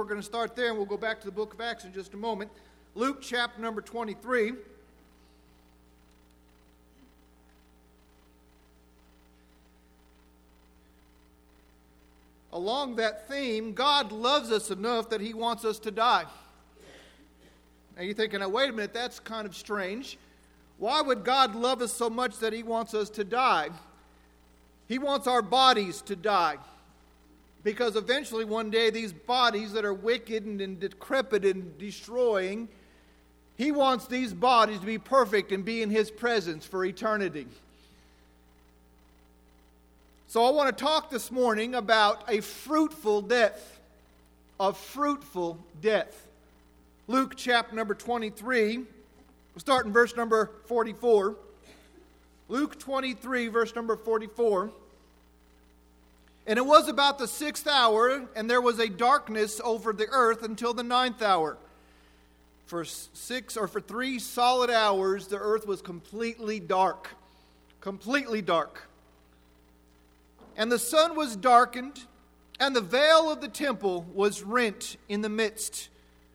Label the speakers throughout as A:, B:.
A: going to start there, and we'll go back to the book of Acts in just a moment. Luke chapter number 23. Along that theme, God loves us enough that He wants us to die. Now you're thinking, now, wait a minute, that's kind of strange. Why would God love us so much that He wants us to die? He wants our bodies to die. Because eventually one day these bodies that are wicked and decrepit and destroying, He wants these bodies to be perfect and be in His presence for eternity. So I want to talk this morning about a fruitful death. A fruitful death. Luke chapter number 23. We'll start in verse number 44. Luke 23, verse number 44. And it was about the 6th hour, and there was a darkness over the earth until the 9th hour. For 3 solid hours, the earth was completely dark. Completely dark. And the sun was darkened, and the veil of the temple was rent in the midst.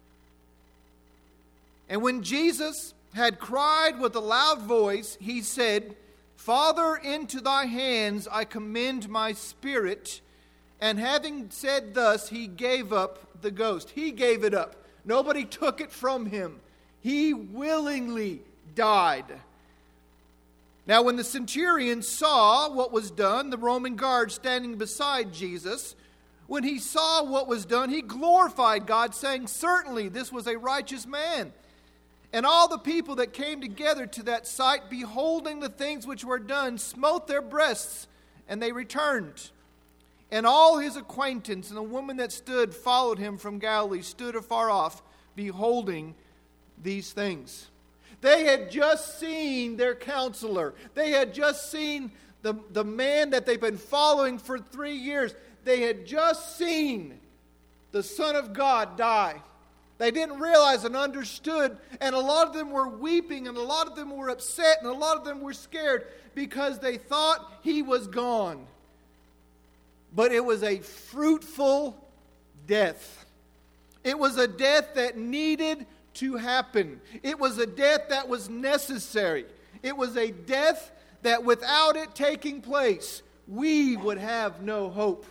A: And when Jesus had cried with a loud voice, He said, Father, into Thy hands I commend my spirit. And having said thus, He gave up the ghost. He gave it up. Nobody took it from Him. He willingly died. Now, when the centurion saw what was done, the Roman guard standing beside Jesus, when he saw what was done, he glorified God, saying, Certainly this was a righteous man. And all the people that came together to that sight, beholding the things which were done, smote their breasts, and they returned. And all his acquaintance and the woman that followed him from Galilee, stood afar off, beholding these things. They had just seen their counselor. They had just seen the man that they've been following for 3 years. They had just seen the Son of God die. They didn't realize and understood, and a lot of them were weeping, and a lot of them were upset, and a lot of them were scared because they thought He was gone. But it was a fruitful death. It was a death that needed to happen. It was a death that was necessary. It was a death that without it taking place, we would have no hope.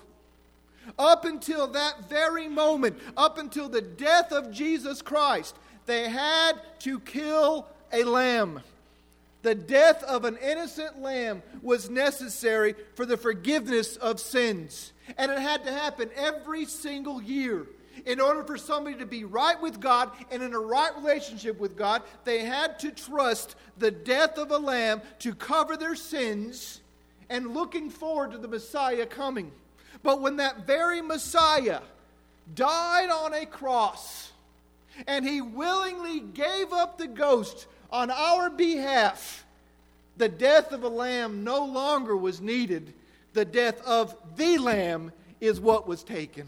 A: Up until that very moment, up until the death of Jesus Christ, they had to kill a lamb. The death of an innocent lamb was necessary for the forgiveness of sins. And it had to happen every single year. In order for somebody to be right with God and in a right relationship with God, they had to trust the death of a lamb to cover their sins and looking forward to the Messiah coming. But when that very Messiah died on a cross and He willingly gave up the ghost on our behalf, the death of a lamb no longer was needed. The death of the lamb is what was taken.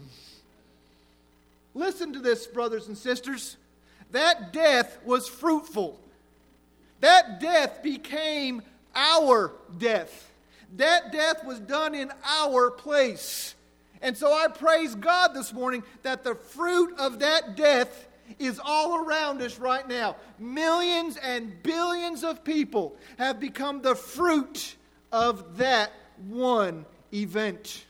A: Listen to this, brothers and sisters. That death was fruitful. That death became our death. That death was done in our place. And so I praise God this morning that the fruit of that death is all around us right now. Millions and billions of people have become the fruit of that one event.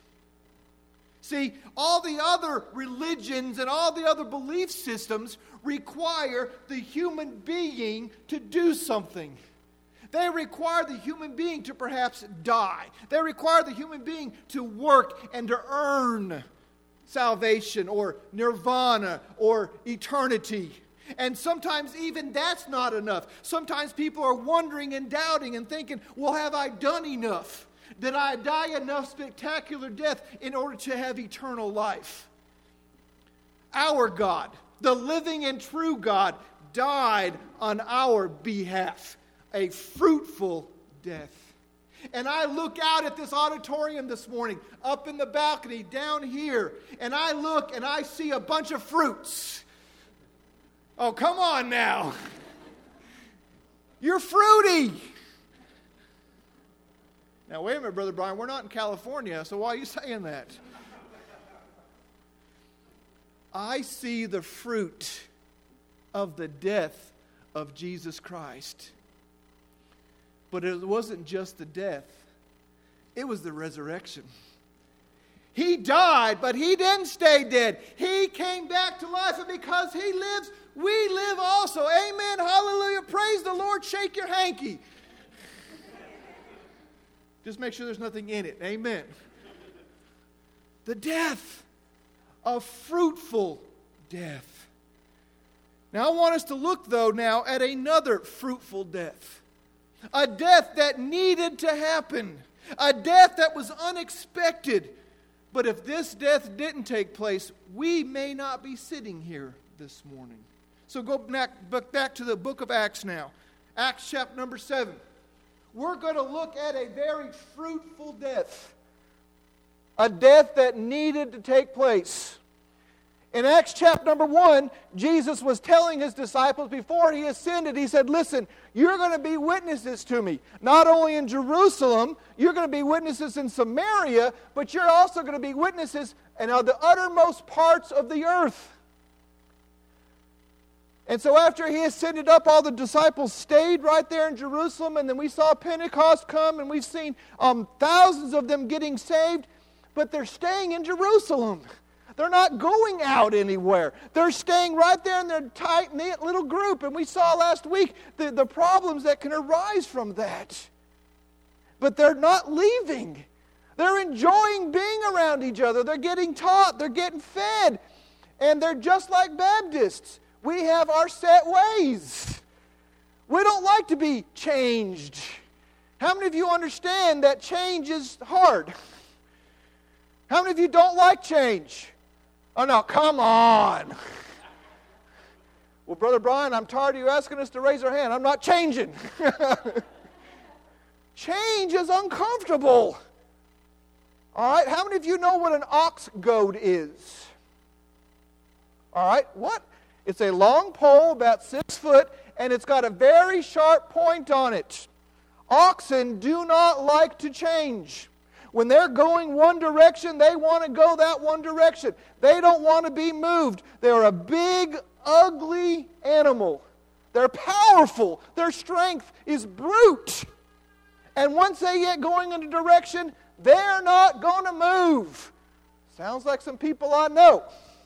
A: See, all the other religions and all the other belief systems require the human being to do something. They require the human being to perhaps die. They require the human being to work and to earn salvation or nirvana or eternity. And sometimes even that's not enough. Sometimes people are wondering and doubting and thinking, well, have I done enough? Did I die enough spectacular death in order to have eternal life? Our God, the living and true God, died on our behalf. A fruitful death. And I look out at this auditorium this morning, up in the balcony, down here, and I look and I see a bunch of fruits. Oh, come on now. You're fruity. Now, wait a minute, Brother Brian, we're not in California, so why are you saying that? I see the fruit of the death of Jesus Christ. But it wasn't just the death. It was the resurrection. He died, but He didn't stay dead. He came back to life, and because He lives, we live also. Amen. Hallelujah. Praise the Lord. Shake your hanky. Just make sure there's nothing in it. Amen. The death, a fruitful death. Now I want us to look, though, now at another fruitful death. A death that needed to happen. A death that was unexpected. But if this death didn't take place, we may not be sitting here this morning. So go back to the book of Acts now. Acts chapter number 7. We're going to look at a very fruitful death. A death that needed to take place. In Acts chapter number 1, Jesus was telling His disciples before He ascended, He said, listen, you're going to be witnesses to Me. Not only in Jerusalem, you're going to be witnesses in Samaria, but you're also going to be witnesses in the uttermost parts of the earth. And so after He ascended up, all the disciples stayed right there in Jerusalem, and then we saw Pentecost come, and we've seen thousands of them getting saved, but they're staying in Jerusalem. They're not going out anywhere. They're staying right there in their tight-knit little group. And we saw last week the problems that can arise from that. But they're not leaving. They're enjoying being around each other. They're getting taught. They're getting fed. And they're just like Baptists. We have our set ways. We don't like to be changed. How many of you understand that change is hard? How many of you don't like change? Oh, no, come on. Well, Brother Brian, I'm tired of you asking us to raise our hand. I'm not changing. Change is uncomfortable. All right, how many of you know what an ox goad is? All right, what? It's a long pole, about 6 foot, and it's got a very sharp point on it. Oxen do not like to change. When they're going one direction, they want to go that one direction. They don't want to be moved. They're a big, ugly animal. They're powerful. Their strength is brute. And once they get going in a direction, they're not going to move. Sounds like some people I know.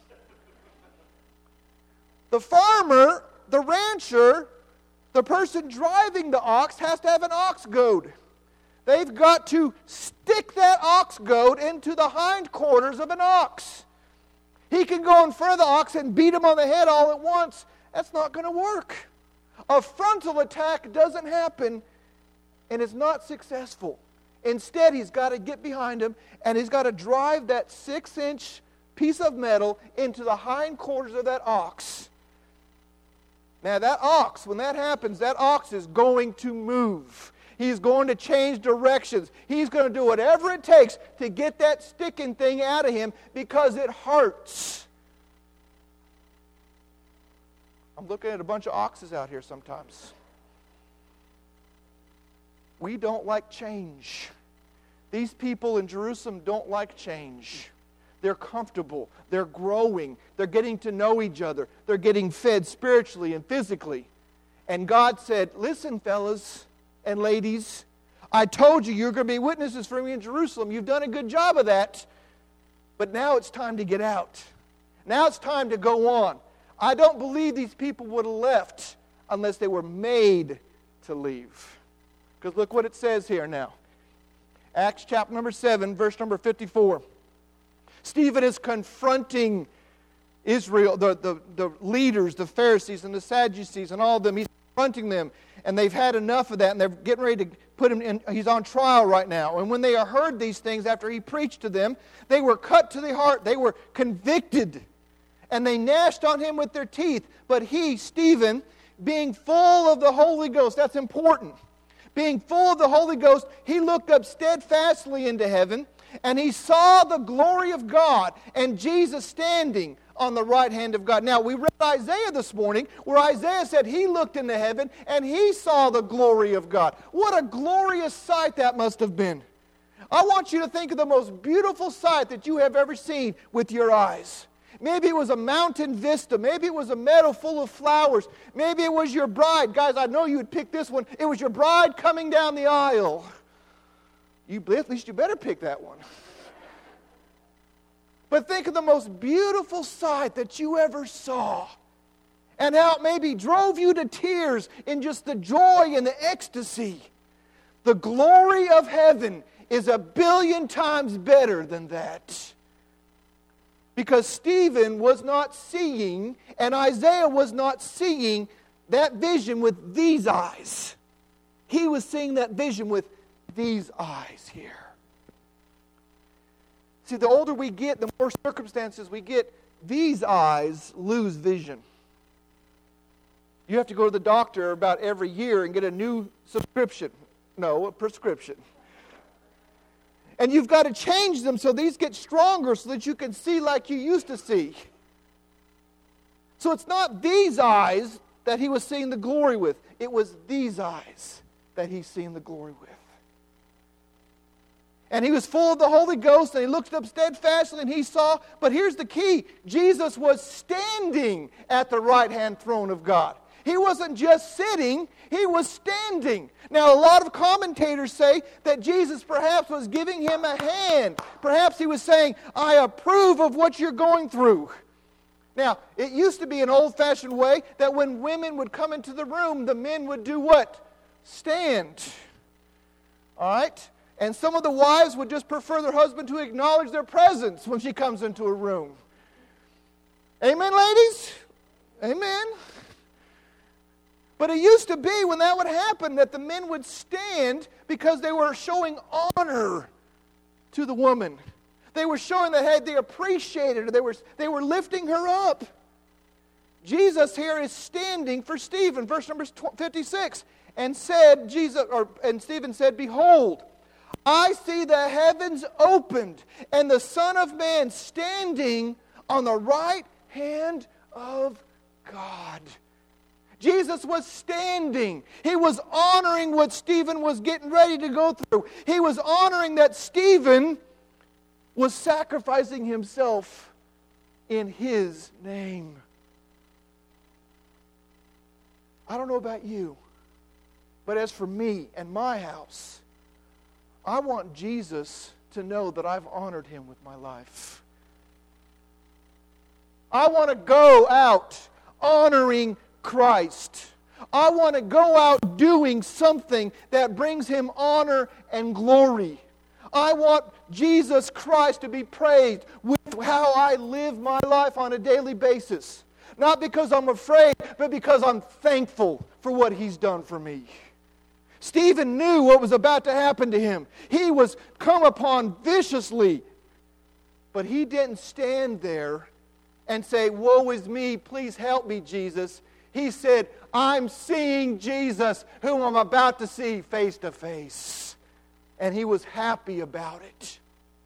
A: The farmer, the rancher, the person driving the ox has to have an ox goad. They've got to stick that ox goad into the hindquarters of an ox. He can go in front of the ox and beat him on the head all at once. That's not going to work. A frontal attack doesn't happen, and it's not successful. Instead, he's got to get behind him, and he's got to drive that 6-inch piece of metal into the hindquarters of that ox. Now, that ox, when that happens, that ox is going to move. He's going to change directions. He's going to do whatever it takes to get that sticking thing out of him because it hurts. I'm looking at a bunch of oxes out here sometimes. We don't like change. These people in Jerusalem don't like change. They're comfortable. They're growing. They're getting to know each other. They're getting fed spiritually and physically. And God said, listen, fellas and ladies, I told you you're going to be witnesses for me in Jerusalem. You've done a good job of that. But now it's time to get out. Now it's time to go on. I don't believe these people would have left unless they were made to leave. Because look what it says here now. Acts chapter number 7, verse number 54. Stephen is confronting Israel, the leaders, the Pharisees and the Sadducees and all of them. He's confronting them, and they've had enough of that, and they're getting ready to put him in. He's on trial right now. And when they heard these things after he preached to them, they were cut to the heart. They were convicted, and they gnashed on him with their teeth. But he, Stephen, being full of the Holy Ghost, that's important. Being full of the Holy Ghost, he looked up steadfastly into heaven, and he saw the glory of God and Jesus standing on the right hand of God. Now, we read Isaiah this morning where Isaiah said he looked into heaven and he saw the glory of God. What a glorious sight that must have been. I want you to think of the most beautiful sight that you have ever seen with your eyes. Maybe it was a mountain vista. Maybe it was a meadow full of flowers. Maybe it was your bride. Guys, I know you would pick this one. It was your bride coming down the aisle. At least you better pick that one. But think of the most beautiful sight that you ever saw, and how it maybe drove you to tears in just the joy and the ecstasy. The glory of heaven is 1,000,000,000 times better than that. Because Stephen was not seeing, and Isaiah was not seeing that vision with these eyes. He was seeing that vision with these eyes here. See, the older we get, the more circumstances we get, these eyes lose vision. You have to go to the doctor about every year and get a new subscription. No, a prescription. And you've got to change them so these get stronger so that you can see like you used to see. So it's not these eyes that he was seeing the glory with. It was these eyes that he's seeing the glory with. And he was full of the Holy Ghost, and he looked up steadfastly, and he saw. But here's the key. Jesus was standing at the right-hand throne of God. He wasn't just sitting, he was standing. Now, a lot of commentators say that Jesus perhaps was giving him a hand. Perhaps he was saying, I approve of what you're going through. Now, it used to be an old-fashioned way that when women would come into the room, the men would do what? Stand. All right? And some of the wives would just prefer their husband to acknowledge their presence when she comes into a room. Amen, ladies? Amen. But it used to be when that would happen that the men would stand because they were showing honor to the woman. They were showing that hey, they appreciated her. They were lifting her up. Jesus here is standing for Stephen, verse number 56, and Stephen said, "Behold, I see the heavens opened, and the Son of Man standing on the right hand of God." Jesus was standing. He was honoring what Stephen was getting ready to go through. He was honoring that Stephen was sacrificing himself in his name. I don't know about you, but as for me and my house, I want Jesus to know that I've honored him with my life. I want to go out honoring Christ. I want to go out doing something that brings him honor and glory. I want Jesus Christ to be praised with how I live my life on a daily basis. Not because I'm afraid, but because I'm thankful for what he's done for me. Stephen knew what was about to happen to him. He was come upon viciously. But he didn't stand there and say, "Woe is me, please help me, Jesus." He said, "I'm seeing Jesus, whom I'm about to see face to face." And he was happy about it.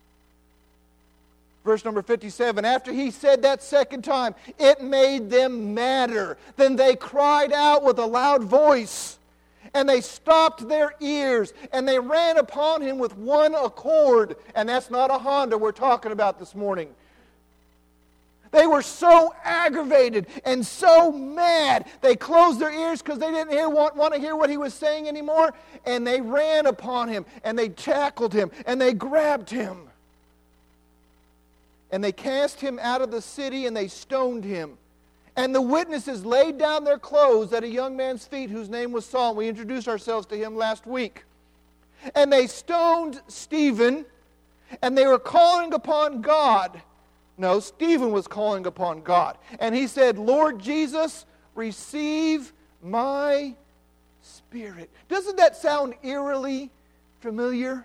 A: Verse number 57, after he said that second time, it made them madder. Then they cried out with a loud voice, and they stopped their ears, and they ran upon him with one accord. And that's not a Honda we're talking about this morning. They were so aggravated and so mad. They closed their ears because they didn't want to hear what he was saying anymore. And they ran upon him, and they tackled him, and they grabbed him. And they cast him out of the city, and they stoned him. And the witnesses laid down their clothes at a young man's feet whose name was Saul. We introduced ourselves to him last week. And they stoned Stephen, and they were calling upon God. No, Stephen was calling upon God. And he said, "Lord Jesus, receive my spirit." Doesn't that sound eerily familiar?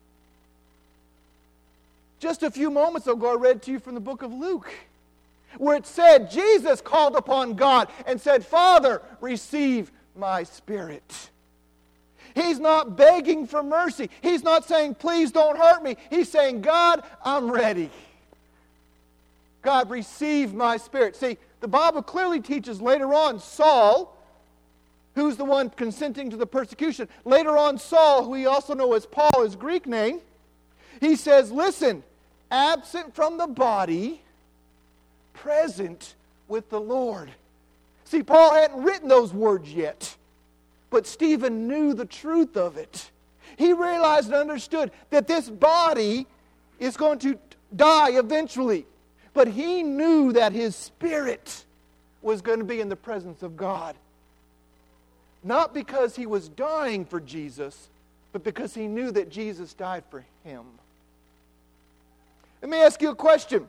A: Just a few moments ago, I read to you from the book of Luke, where it said Jesus called upon God and said, "Father, receive my spirit." He's not begging for mercy. He's not saying, "Please don't hurt me." He's saying, "God, I'm ready. God, receive my spirit." See, the Bible clearly teaches later on Saul, who's the one consenting to the persecution. Later on Saul, who we also know as Paul, his Greek name, he says, "Listen, absent from the body, present with the Lord. See, Paul hadn't written those words yet, but Stephen knew the truth of it. He realized and understood that this body is going to die eventually, but he knew that his spirit was going to be in the presence of God. Not because he was dying for Jesus, but because he knew that Jesus died for him. Let me ask you a question.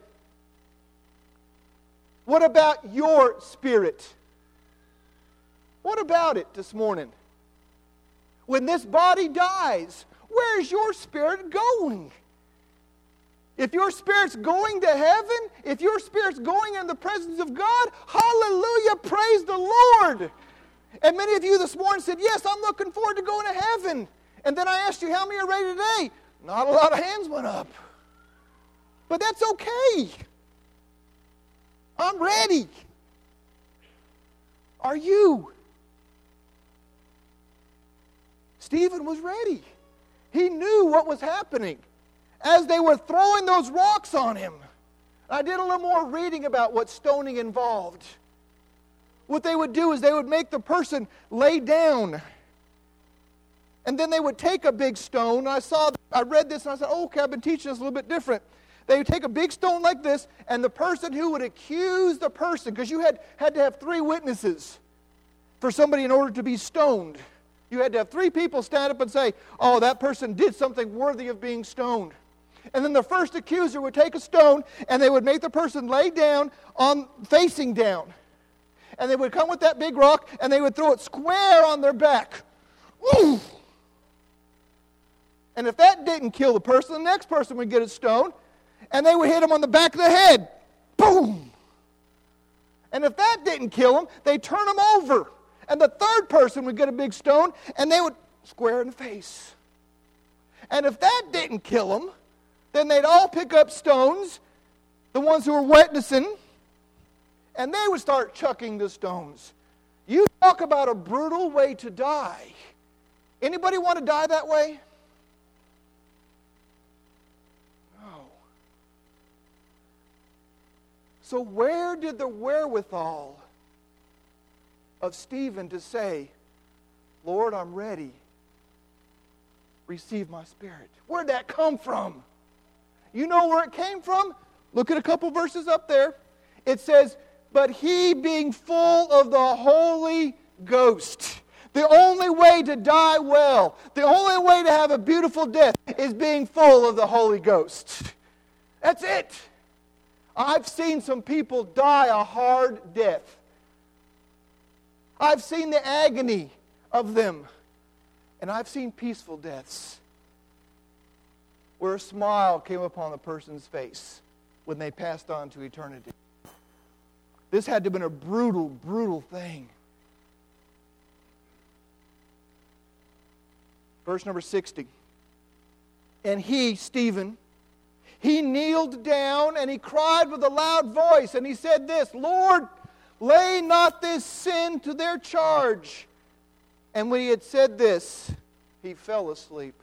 A: What about your spirit? What about it this morning? When this body dies, where's your spirit going? If your spirit's going to heaven, if your spirit's going in the presence of God, hallelujah, praise the Lord. And many of you this morning said, yes, I'm looking forward to going to heaven. And then I asked you, how many are ready today? Not a lot of hands went up. But that's okay. I'm ready. Are you? Stephen was ready. He knew what was happening as they were throwing those rocks on him. I did a little more reading about what stoning involved. What they would do is they would make the person lay down. And then they would take a big stone. I read this and I said, oh, okay, I've been teaching this a little bit different. They would take a big stone like this, and the person who would accuse the person, because you had to have 3 witnesses for somebody in order to be stoned. You had to have 3 people stand up and say, oh, that person did something worthy of being stoned. And then the first accuser would take a stone, and they would make the person lay down facing down. And they would come with that big rock, and they would throw it square on their back. Ooh! And if that didn't kill the person, the next person would get a stone, and they would hit him on the back of the head. Boom! And if that didn't kill him, they'd turn him over. And the third person would get a big stone, and they would square in the face. And if that didn't kill him, then they'd all pick up stones, the ones who were witnessing, and they would start chucking the stones. You talk about a brutal way to die. Anybody want to die that way? No. So where did the wherewithal of Stephen to say, Lord, I'm ready. Receive my spirit. Where'd that come from? You know where it came from? Look at a couple verses up there. It says, but he being full of the Holy Ghost. The only way to die well, the only way to have a beautiful death is being full of the Holy Ghost. That's it. I've seen some people die a hard death. I've seen the agony of them. And I've seen peaceful deaths where a smile came upon the person's face when they passed on to eternity. This had to have been a brutal, brutal thing. Verse number 60. And he, Stephen, he kneeled down and he cried with a loud voice and he said this, Lord, lay not this sin to their charge. And when he had said this, he fell asleep.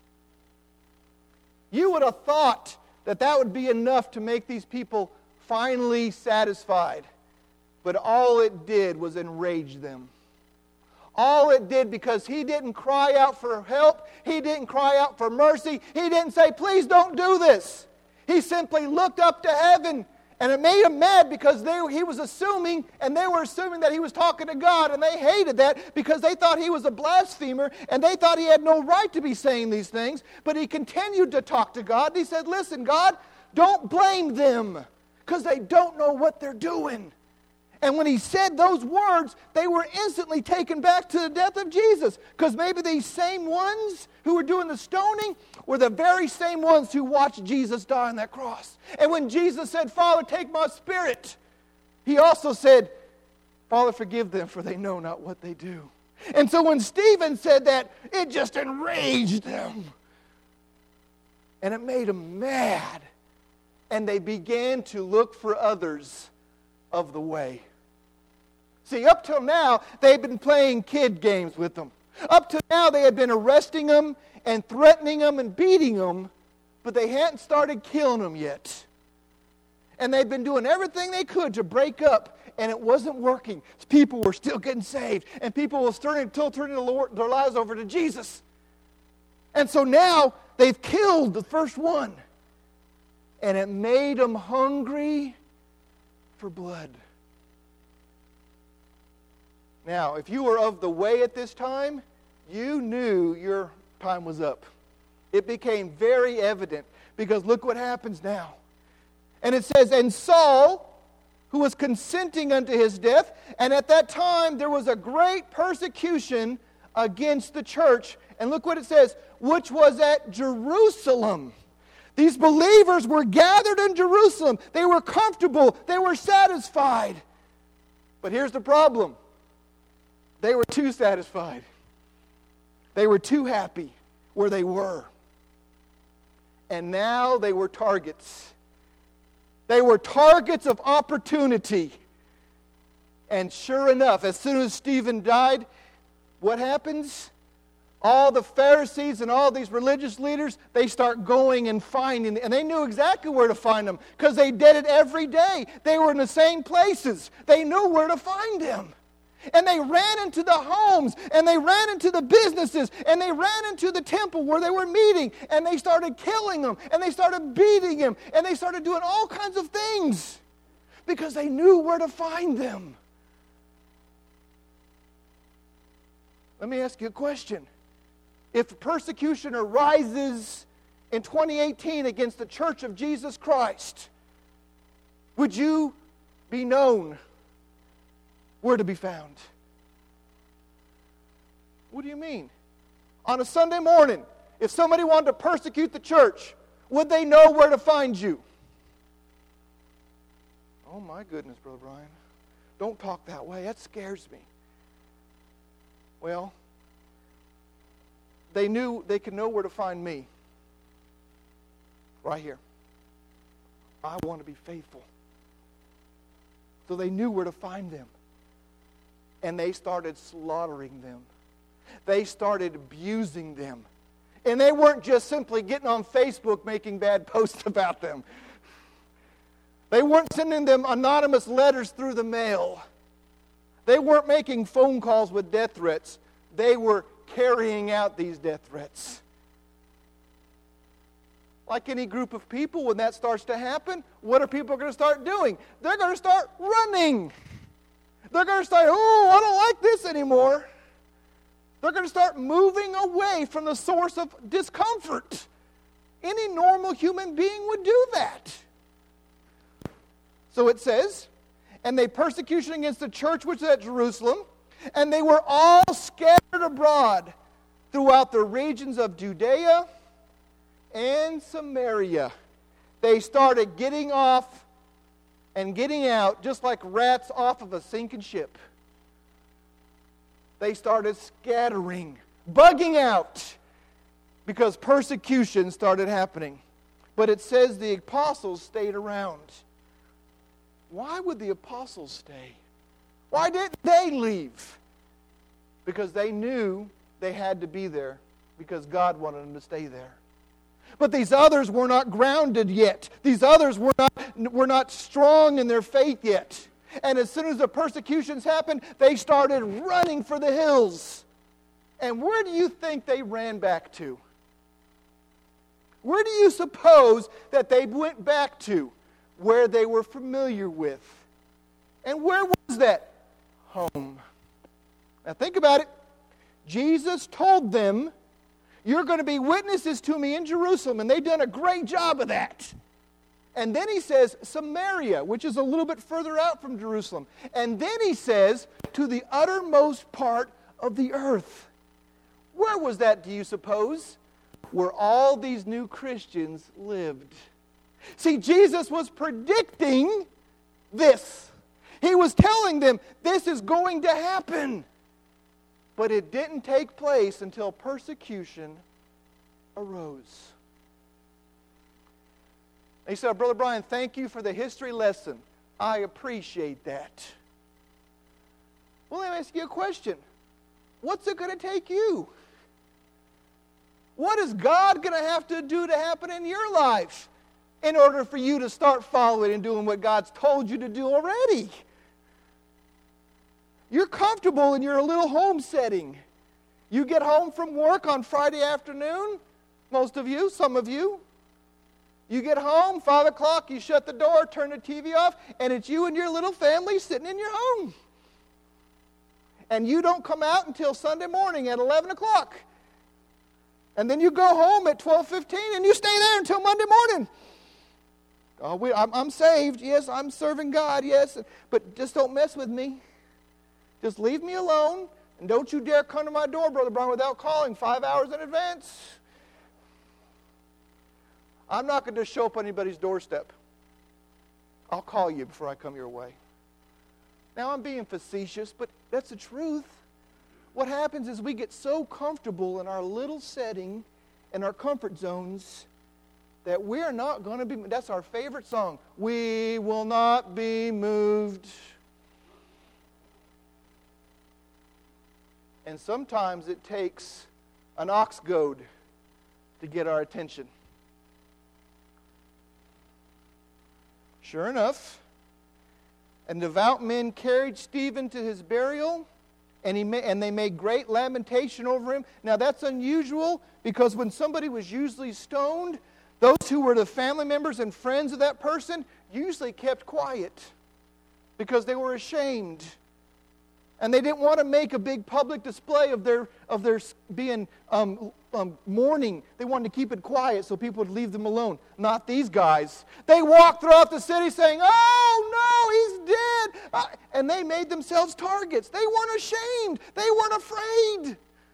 A: You would have thought that that would be enough to make these people finally satisfied. But all it did was enrage them. All it did, because he didn't cry out for help, he didn't cry out for mercy, he didn't say, please don't do this. He simply looked up to heaven, and it made him mad because he was assuming, and they were assuming that he was talking to God, and they hated that because they thought he was a blasphemer, and they thought he had no right to be saying these things. But he continued to talk to God, and he said, listen, God, don't blame them because they don't know what they're doing. And when he said those words, they were instantly taken back to the death of Jesus. Because maybe these same ones who were doing the stoning were the very same ones who watched Jesus die on that cross. And when Jesus said, Father, take my spirit, he also said, Father, forgive them, for they know not what they do. And so when Stephen said that, it just enraged them. And it made them mad. And they began to look for others of the way. See, up till now, they've been playing kid games with them. Up till now, they had been arresting them and threatening them and beating them, but they hadn't started killing them yet. And they'd been doing everything they could to break up, and it wasn't working. People were still getting saved, and people were turning their lives over to Jesus. And so now they've killed the first one, and it made them hungry for blood. Now, if you were of the way at this time, you knew your time was up. It became very evident, because look what happens now. And it says, and Saul, who was consenting unto his death, and at that time there was a great persecution against the church. And look what it says, which was at Jerusalem. These believers were gathered in Jerusalem. They were comfortable. They were satisfied. But here's the problem. They were too satisfied. They were too happy where they were. And now they were targets. They were targets of opportunity. And sure enough, as soon as Stephen died, what happens? All the Pharisees and all these religious leaders, they start going and finding, and they knew exactly where to find them because they did it every day. They were in the same places. They knew where to find them. And they ran into the homes, and they ran into the businesses, and they ran into the temple where they were meeting, and they started killing them, and they started beating them, and they started doing all kinds of things because they knew where to find them. Let me ask you a question. If persecution arises in 2018 against the Church of Jesus Christ, would you be known where to be found? What do you mean? On a Sunday morning, if somebody wanted to persecute the church, would they know where to find you? Oh my goodness, Brother Brian. Don't talk that way. That scares me. Well, they knew they could know where to find me. Right here. I want to be faithful. So they knew where to find them. And they started slaughtering them. They started abusing them. And they weren't just simply getting on Facebook making bad posts about them. They weren't sending them anonymous letters through the mail. They weren't making phone calls with death threats. They were carrying out these death threats. Like any group of people, when that starts to happen, what are people going to start doing? They're going to start running. They're going to start, oh, I don't like this anymore. They're going to start moving away from the source of discomfort. Any normal human being would do that. So it says, and they persecution against the church which is at Jerusalem, and they were all scattered abroad throughout the regions of Judea and Samaria. They started getting off and getting out just like rats off of a sinking ship. They started scattering, bugging out, because persecution started happening. But it says the apostles stayed around. Why would the apostles stay? Why didn't they leave? Because they knew they had to be there because God wanted them to stay there. But these others were not grounded yet. These others were not strong in their faith yet. And as soon as the persecutions happened, they started running for the hills. And where do you think they ran back to? Where do you suppose that they went back to? Where they were familiar with. And where was that? Home. Now think about it. Jesus told them, you're going to be witnesses to me in Jerusalem, and they've done a great job of that. And then he says Samaria, which is a little bit further out from Jerusalem. And then he says to the uttermost part of the earth. Where was that, do you suppose? Where all these new Christians lived. See, Jesus was predicting this. He was telling them this is going to happen. But it didn't take place until persecution arose. They said, Brother Brian, thank you for the history lesson. I appreciate that. Well, let me ask you a question. What's it going to take you? What is God going to have to do to happen in your life in order for you to start following and doing what God's told you to do already. You're comfortable in your little home setting. You get home from work on Friday afternoon, most of you, some of you. You get home, 5 o'clock, you shut the door, turn the TV off, and it's you and your little family sitting in your home. And you don't come out until Sunday morning at 11 o'clock. And then you go home at 12:15 and you stay there until Monday morning. Oh, I'm saved, yes, I'm serving God, yes, but just don't mess with me. Just leave me alone, and don't you dare come to my door, Brother Brian, without calling 5 hours in advance. I'm not going to show up on anybody's doorstep. I'll call you before I come your way. Now, I'm being facetious, but that's the truth. What happens is we get so comfortable in our little setting, in our comfort zones, that we're not going to be, that's our favorite song, we will not be moved. And sometimes it takes an ox goad to get our attention. Sure enough, and devout men carried Stephen to his burial, and they made great lamentation over him. Now that's unusual, because when somebody was usually stoned, those who were the family members and friends of that person usually kept quiet because they were ashamed. And they didn't want to make a big public display of their being mourning. They wanted to keep it quiet so people would leave them alone. Not these guys. They walked throughout the city saying, "Oh no, he's dead!" And they made themselves targets. They weren't ashamed. They weren't afraid.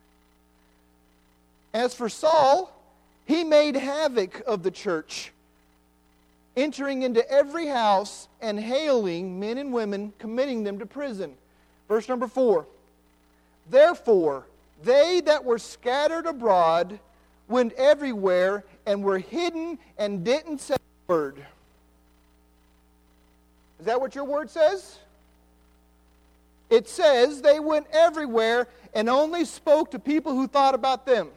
A: As for Saul, he made havoc of the church, entering into every house and hailing men and women, committing them to prison. Verse number 4. Therefore, they that were scattered abroad went everywhere and were hidden and didn't say a word. Is that what your word says? It says they went everywhere and only spoke to people who thought about them.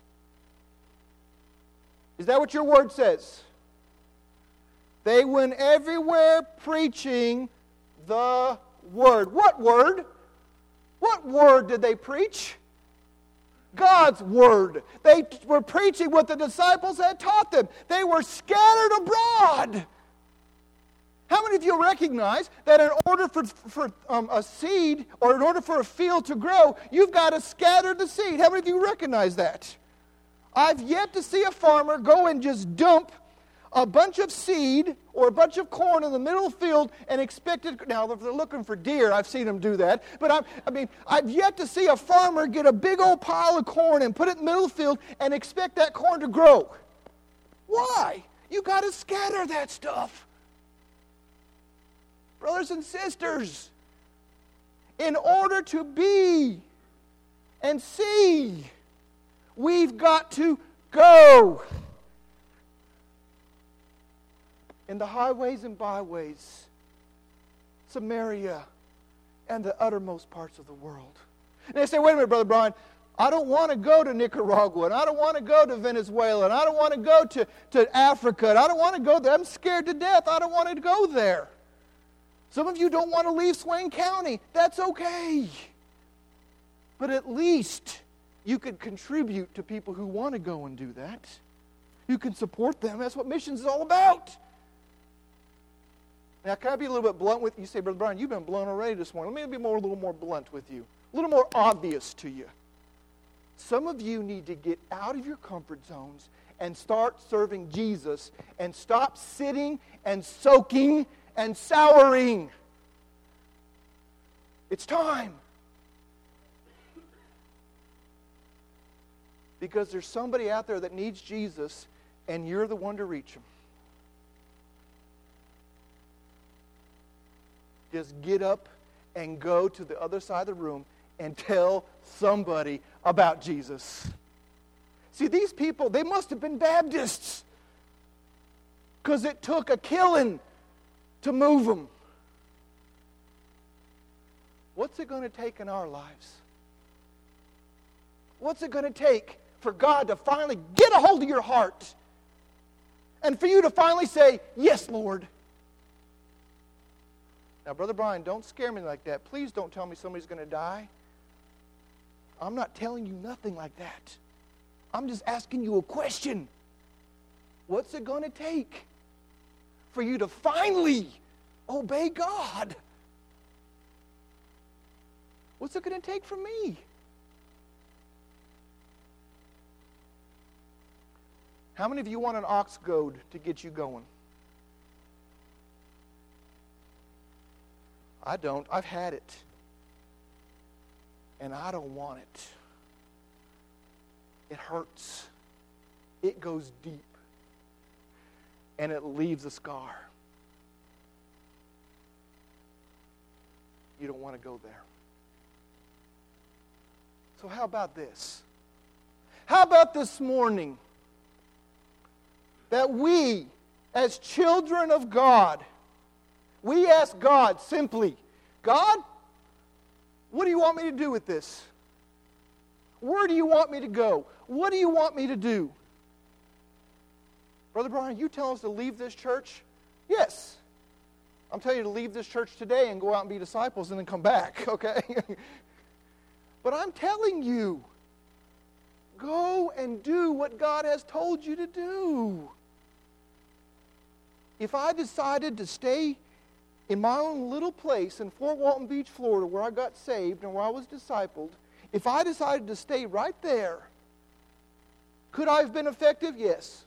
A: Is that what your word says? They went everywhere preaching the word. What word? What word did they preach? God's word. They were preaching what the disciples had taught them. They were scattered abroad. How many of you recognize that in order for a seed, or in order for a field to grow, you've got to scatter the seed? How many of you recognize that? I've yet to see a farmer go and just dump a bunch of seed or a bunch of corn in the middle of the field and expect it. Now, if they're looking for deer, I've seen them do that. But I've yet to see a farmer get a big old pile of corn and put it in the middle of the field and expect that corn to grow. Why? You got to scatter that stuff. Brothers and sisters, in order to be and see, we've got to go. In the highways and byways, Samaria, and the uttermost parts of the world. And they say, wait a minute, Brother Brian, I don't want to go to Nicaragua, and I don't want to go to Venezuela, and I don't want to go to Africa, and I don't want to go there. I'm scared to death. I don't want to go there. Some of you don't want to leave Swain County. That's okay. But at least you could contribute to people who want to go and do that. You can support them. That's what missions is all about. Now, can I be a little bit blunt with you? You say, Brother Brian, you've been blunt already this morning. Let me be a little more blunt with you. A little more obvious to you. Some of you need to get out of your comfort zones and start serving Jesus and stop sitting and soaking and souring. It's time. Because there's somebody out there that needs Jesus, and you're the one to reach them. Just get up and go to the other side of the room and tell somebody about Jesus. See, these people, they must have been Baptists, because it took a killing to move them. What's it going to take in our lives? What's it going to take for God to finally get a hold of your heart And for you to finally say, yes, Lord. Now, Brother Brian, don't scare me like that. Please don't tell me somebody's going to die. I'm not telling you nothing like that. I'm just asking you a question. What's it going to take for you to finally obey God? What's it going to take from me? How many of you want an ox goad to get you going? I don't. I've had it. And I don't want it. It hurts. It goes deep. And it leaves a scar. You don't want to go there. So how about this? How about this morning that we, as children of God, we ask God simply, God, what do you want me to do with this? Where do you want me to go? What do you want me to do? Brother Brian, you tell us to leave this church? Yes. I'm telling you to leave this church today and go out and be disciples and then come back, okay? But I'm telling you, go and do what God has told you to do. If I decided to stay in my own little place in Fort Walton Beach, Florida, where I got saved and where I was discipled, if I decided to stay right there, could I have been effective? Yes.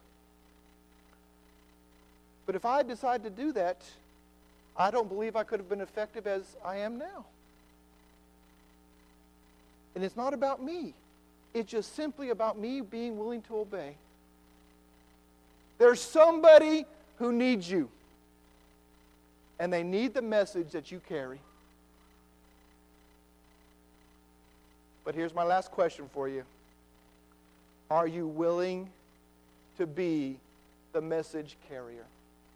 A: But if I decided to do that, I don't believe I could have been effective as I am now. And it's not about me. It's just simply about me being willing to obey. There's somebody who needs you. And they need the message that you carry. But here's my last question for you. Are you willing to be the message carrier?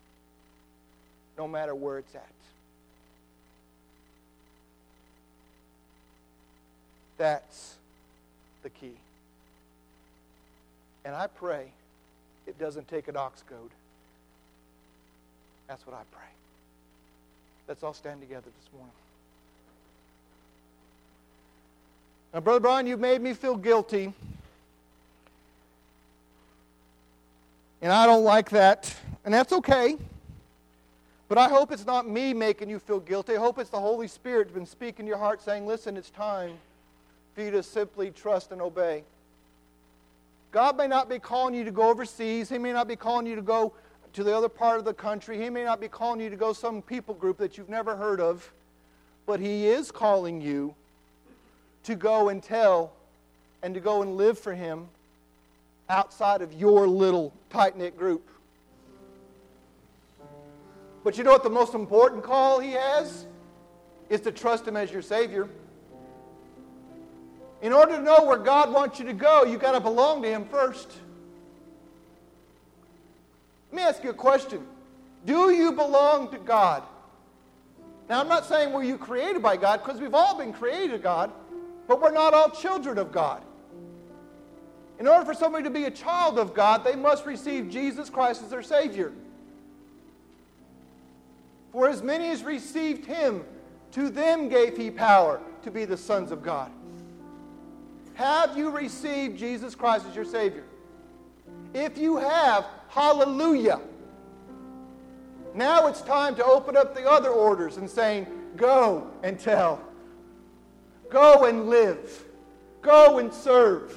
A: No matter where it's at. That's the key. And I pray it doesn't take an ox goad. That's what I pray. Let's all stand together this morning. Now, Brother Brian, you've made me feel guilty. And I don't like that. And that's okay. But I hope it's not me making you feel guilty. I hope it's the Holy Spirit that's been speaking to your heart saying, listen, it's time for you to simply trust and obey. God may not be calling you to go overseas. He may not be calling you to go to the other part of the country. He may not be calling you to go some people group that you've never heard of. But He is calling you to go and tell and to go and live for Him outside of your little tight-knit group. But you know what the most important call He has? Is to trust Him as your Savior. In order to know where God wants you to go, you've got to belong to Him first. Let me ask you a question. Do you belong to God? Now, I'm not saying were you created by God, because we've all been created by God, but we're not all children of God. In order for somebody to be a child of God, they must receive Jesus Christ as their Savior. For as many as received Him, to them gave He power to be the sons of God. Have you received Jesus Christ as your Savior? If you have, hallelujah. Now it's time to open up the other orders and saying, go and tell. Go and live. Go and serve.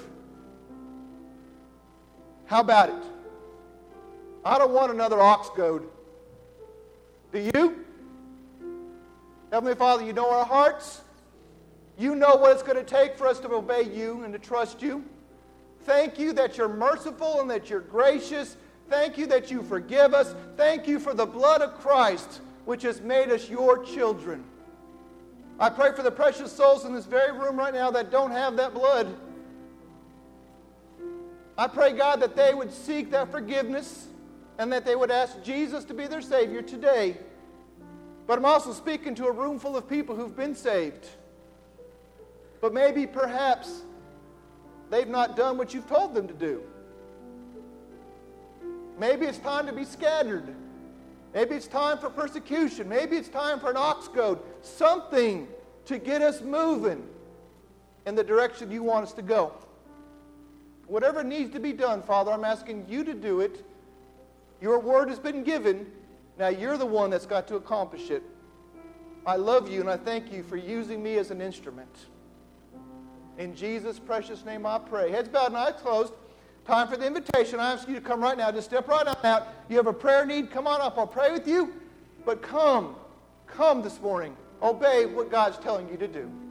A: How about it? I don't want another ox goad. Do you? Heavenly Father, you know our hearts. You know what it's going to take for us to obey You and to trust You. Thank You that You're merciful and that You're gracious. Thank You that You forgive us. Thank You for the blood of Christ, which has made us Your children. I pray for the precious souls in this very room right now that don't have that blood. I pray, God, that they would seek that forgiveness and that they would ask Jesus to be their Savior today. But I'm also speaking to a room full of people who've been saved. But maybe, perhaps, they've not done what You've told them to do. Maybe it's time to be scattered. Maybe it's time for persecution. Maybe it's time for an ox goad. Something to get us moving in the direction you want us to go. Whatever needs to be done, Father, I'm asking you to do it. Your word has been given. Now you're the one that's got to accomplish it. I love you and I thank you for using me as an instrument. In Jesus' precious name I pray. Heads bowed and eyes closed. Time for the invitation. I ask you to come right now. Just step right on out. You have a prayer need, come on up. I'll pray with you. But come this morning. Obey what God's telling you to do.